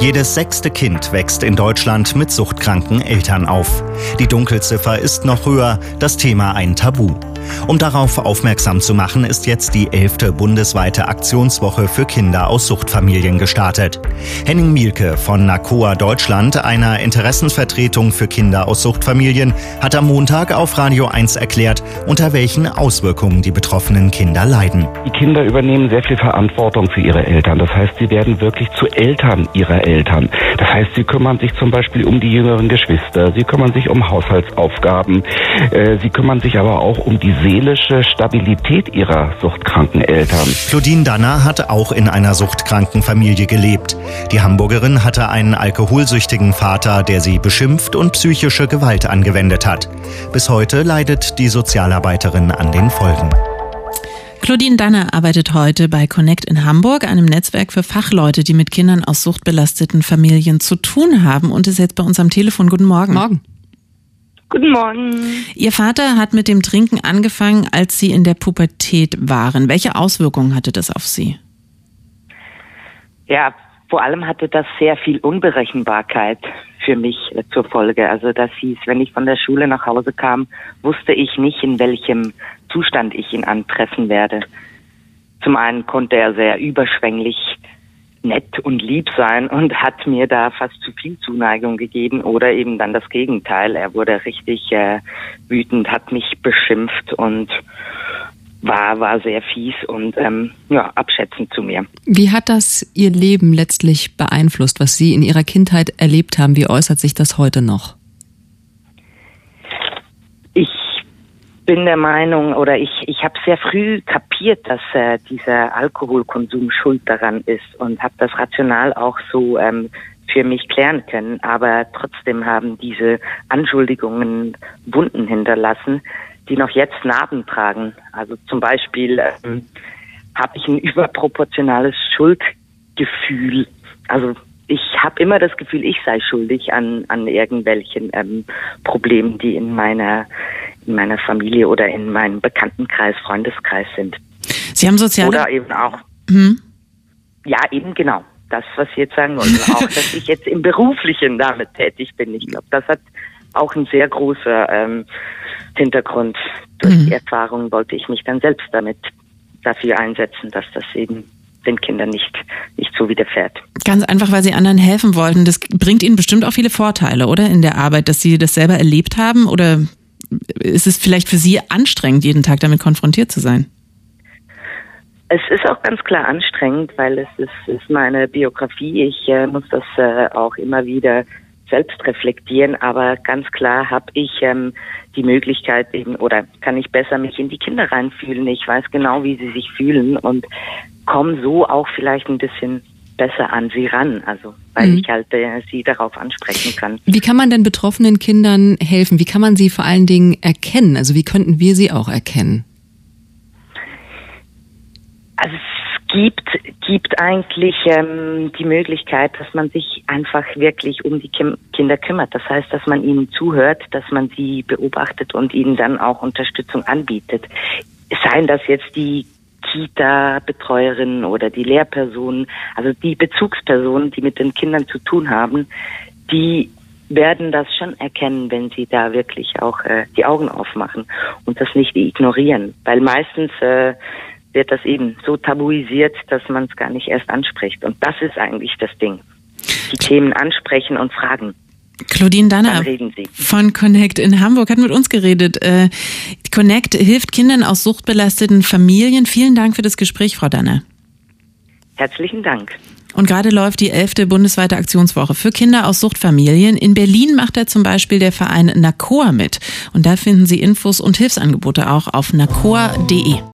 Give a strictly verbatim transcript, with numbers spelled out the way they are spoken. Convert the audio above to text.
Jedes sechste Kind wächst in Deutschland mit suchtkranken Eltern auf. Die Dunkelziffer ist noch höher, das Thema ein Tabu. Um darauf aufmerksam zu machen, ist jetzt die elfte bundesweite Aktionswoche für Kinder aus Suchtfamilien gestartet. Henning Mielke von NACOA Deutschland, einer Interessensvertretung für Kinder aus Suchtfamilien, hat am Montag auf Radio eins erklärt, unter welchen Auswirkungen die betroffenen Kinder leiden. Die Kinder übernehmen sehr viel Verantwortung für ihre Eltern. Das heißt, sie werden wirklich zu Eltern ihrer Eltern. Das heißt, sie kümmern sich zum Beispiel um die jüngeren Geschwister, sie kümmern sich um Haushaltsaufgaben, äh, sie kümmern sich aber auch um die seelische Stabilität ihrer suchtkranken Eltern. Claudine Danner hat auch in einer suchtkranken Familie gelebt. Die Hamburgerin hatte einen alkoholsüchtigen Vater, der sie beschimpft und psychische Gewalt angewendet hat. Bis heute leidet die Sozialarbeiterin an den Folgen. Claudine Danner arbeitet heute bei Connect in Hamburg, einem Netzwerk für Fachleute, die mit Kindern aus suchtbelasteten Familien zu tun haben, und ist jetzt bei uns am Telefon. Guten Morgen. Morgen. Guten Morgen. Ihr Vater hat mit dem Trinken angefangen, als Sie in der Pubertät waren. Welche Auswirkungen hatte das auf Sie? Ja, vor allem hatte das sehr viel Unberechenbarkeit für mich äh, zur Folge. Also das hieß, wenn ich von der Schule nach Hause kam, wusste ich nicht, in welchem Zustand ich ihn antreffen werde. Zum einen konnte er sehr überschwänglich nett und lieb sein und hat mir da fast zu viel Zuneigung gegeben, oder eben dann das Gegenteil. Er wurde richtig äh, wütend, hat mich beschimpft und war war sehr fies und ähm, ja, abschätzend zu mir. Wie hat das Ihr Leben letztlich beeinflusst, was Sie in Ihrer Kindheit erlebt haben? Wie äußert sich das heute noch? Ich bin der Meinung, oder ich ich habe sehr früh kapiert, dass äh, dieser Alkoholkonsum schuld daran ist, und habe das rational auch so ähm, für mich klären können. Aber trotzdem haben diese Anschuldigungen Wunden hinterlassen, die noch jetzt Narben tragen. Also zum Beispiel ähm, habe ich ein überproportionales Schuldgefühl. Also ich habe immer das Gefühl, ich sei schuldig an an irgendwelchen ähm, Problemen, die in meiner in meiner Familie oder in meinem Bekanntenkreis, Freundeskreis sind. Sie haben soziale... Oder eben auch... Hm? Ja, eben genau. Das, was Sie jetzt sagen wollten. Auch, dass ich jetzt im Beruflichen damit tätig bin. Ich glaube, das hat auch ein sehr großer ähm, Hintergrund. Durch Mhm. die Erfahrung wollte ich mich dann selbst damit dafür einsetzen, dass das eben den Kindern nicht, nicht so widerfährt. Ganz einfach, weil Sie anderen helfen wollten. Das bringt Ihnen bestimmt auch viele Vorteile, oder? In der Arbeit, dass Sie das selber erlebt haben? Oder ist es vielleicht für Sie anstrengend, jeden Tag damit konfrontiert zu sein? Es ist auch ganz klar anstrengend, weil es ist, ist meine Biografie. Ich äh, muss das äh, auch immer wieder selbst reflektieren, aber ganz klar habe ich ähm, die Möglichkeit eben, oder kann ich besser mich in die Kinder reinfühlen. Ich weiß genau, wie sie sich fühlen und komme so auch vielleicht ein bisschen besser an sie ran, also weil mhm. ich halt äh, sie darauf ansprechen kann. Wie kann man denn betroffenen Kindern helfen? Wie kann man sie vor allen Dingen erkennen? Also wie könnten wir sie auch erkennen? Also es gibt gibt eigentlich ähm, die Möglichkeit, dass man sich einfach wirklich um die Kim- Kinder kümmert. Das heißt, dass man ihnen zuhört, dass man sie beobachtet und ihnen dann auch Unterstützung anbietet. Seien das jetzt die Kita-Betreuerinnen oder die Lehrpersonen, also die Bezugspersonen, die mit den Kindern zu tun haben, die werden das schon erkennen, wenn sie da wirklich auch äh, die Augen aufmachen und das nicht ignorieren. Weil meistens äh, wird das eben so tabuisiert, dass man es gar nicht erst anspricht. Und das ist eigentlich das Ding. Die Themen ansprechen und fragen. Claudine Danner von Connect in Hamburg hat mit uns geredet. Äh, Connect hilft Kindern aus suchtbelasteten Familien. Vielen Dank für das Gespräch, Frau Danner. Herzlichen Dank. Und gerade läuft die elfte bundesweite Aktionswoche für Kinder aus Suchtfamilien. In Berlin macht da zum Beispiel der Verein NACOA mit. Und da finden Sie Infos und Hilfsangebote auch auf nacoa punkt de.